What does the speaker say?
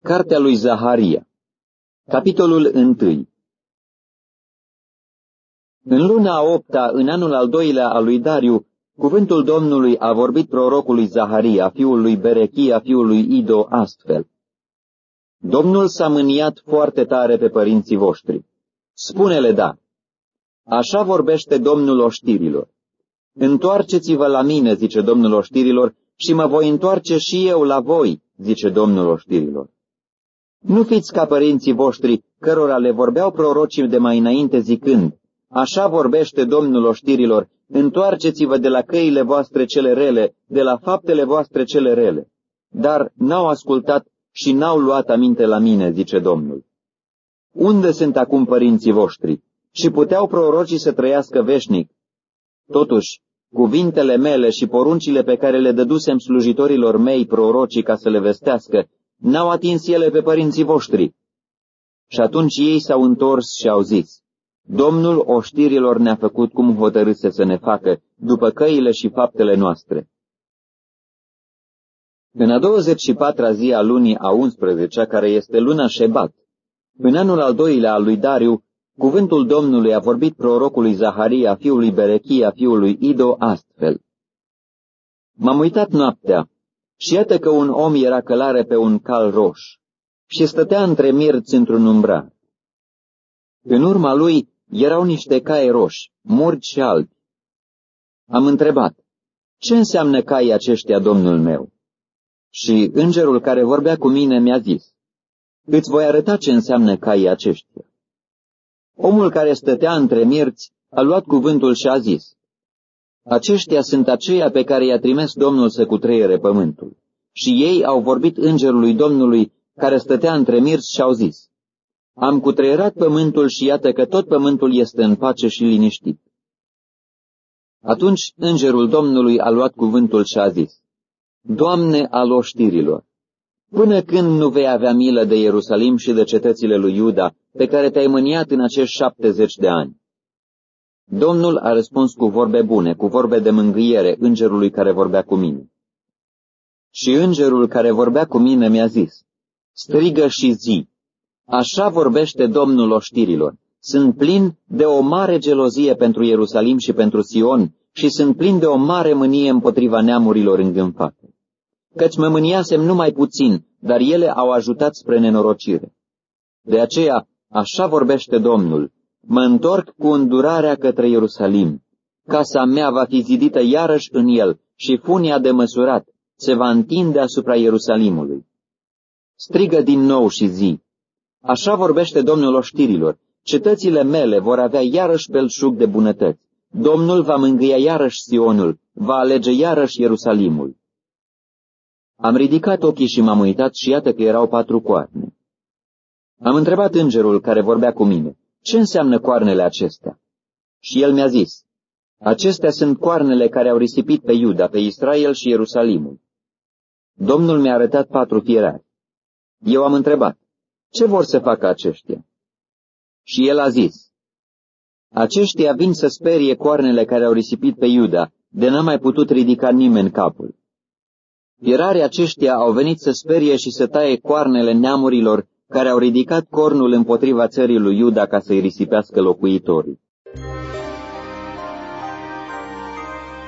Cartea lui Zaharia, capitolul 1. În luna a 8-a, în anul al 2-lea al lui Dariu, cuvântul Domnului a vorbit prorocului Zaharia, fiul lui Berechia, fiul lui Ido, astfel. Domnul s-a mâniat foarte tare pe părinții voștri. Spune-le da. Așa vorbește Domnul oștirilor. Întoarceți-vă la mine, zice Domnul oștirilor, și mă voi întoarce și eu la voi, zice Domnul oștirilor. Nu fiți ca părinții voștri, cărora le vorbeau prorocii de mai înainte zicând, așa vorbește Domnul oștirilor, întoarceți-vă de la căile voastre cele rele, de la faptele voastre cele rele. Dar n-au ascultat și n-au luat aminte la mine, zice Domnul. Unde sunt acum părinții voștri? Și puteau prorocii să trăiască veșnic. Totuși, cuvintele mele și poruncile pe care le dădusem slujitorilor mei prorocii ca să le vestească, n-au atins ele pe părinții voștri. Și atunci ei s-au întors și au zis, Domnul oștirilor ne-a făcut cum hotărâse să ne facă, după căile și faptele noastre. În a 24-a zi a lunii a 11-a, care este luna Șebat, în anul al 2-lea al lui Dariu, cuvântul Domnului a vorbit prorocului Zaharia, fiului Berechia, fiului Ido, astfel. M-am uitat noaptea și iată că un om era călare pe un cal roș și stătea între mirți într-un umbrar. În urma lui erau niște cai roși, murgi și albi. Am întrebat, ce înseamnă caii aceștia, Domnul meu? Și îngerul care vorbea cu mine mi-a zis, îți voi arăta ce înseamnă caii aceștia. Omul care stătea între mirți a luat cuvântul și a zis, aceștia sunt aceia pe care i-a trimis Domnul să cutreiere pământul. Și ei au vorbit îngerului Domnului care stătea între mirți și au zis, am cutreierat pământul și iată că tot pământul este în pace și liniștit. Atunci îngerul Domnului a luat cuvântul și a zis, Doamne al oștirilor, până când nu vei avea milă de Ierusalim și de cetățile lui Iuda, pe care te-ai mâniat în acești 70 de ani? Domnul a răspuns cu vorbe bune, cu vorbe de mângâiere, îngerului care vorbea cu mine. Și îngerul care vorbea cu mine mi-a zis, strigă și zi, așa vorbește Domnul oștirilor, sunt plin de o mare gelozie pentru Ierusalim și pentru Sion și sunt plin de o mare mânie împotriva neamurilor îngânfate. Căci mă mâniasem numai puțin, dar ele au ajutat spre nenorocire. De aceea, așa vorbește Domnul, mă întorc cu îndurarea către Ierusalim. Casa mea va fi zidită iarăși în el și funia de măsurat se va întinde asupra Ierusalimului. Strigă din nou și zi, așa vorbește Domnul oștirilor, cetățile mele vor avea iarăși belșug de bunătăți. Domnul va mângâia iarăși Sionul, va alege iarăși Ierusalimul. Am ridicat ochii și m-am uitat și iată că erau 4 coarne. Am întrebat îngerul care vorbea cu mine, ce înseamnă coarnele acestea? Și el mi-a zis, acestea sunt coarnele care au risipit pe Iuda, pe Israel și Ierusalimul. Domnul mi-a arătat 4 fierari. Eu am întrebat, ce vor să facă aceștia? Și el a zis, aceștia vin să sperie coarnele care au risipit pe Iuda, de n-a mai putut ridica nimeni capul. Fierarii aceștia au venit să sperie și să taie coarnele neamurilor care au ridicat cornul împotriva țării lui Iuda ca să-i risipească locuitorii.